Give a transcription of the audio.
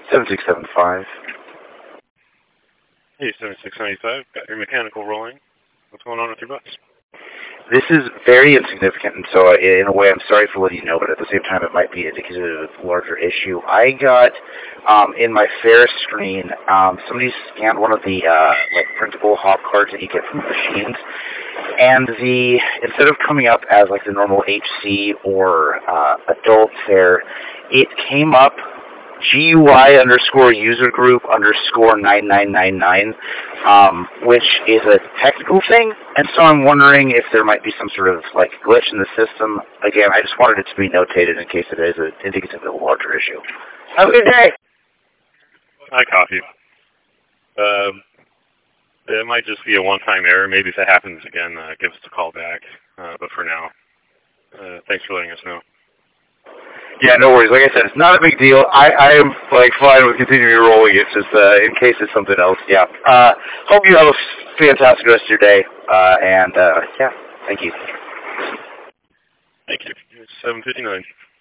7675. Hey, 7695, got your mechanical rolling. What's going on with your bus? This is very insignificant, and so in a way I'm sorry for letting you know, but at the same time it might be indicative of a larger issue. I got, in my fare screen, somebody scanned one of the printable hop cards that you get from the machines, and instead of coming up as like the normal HC or adult fare, it came up GUI_user group_9999, which is a technical thing, and so I'm wondering if there might be some sort of like glitch in the system. Again, I just wanted it to be notated in case it is indicative of a larger issue. Have a good day. I copy. It might just be a one-time error. Maybe if it happens again, give us a call back. But for now, thanks for letting us know. Yeah, no worries. Like I said, it's not a big deal. I am like fine with continuing rolling. It's just in case it's something else. Yeah. Hope you have a fantastic rest of your day. And yeah, thank you. Thank you. 7:59.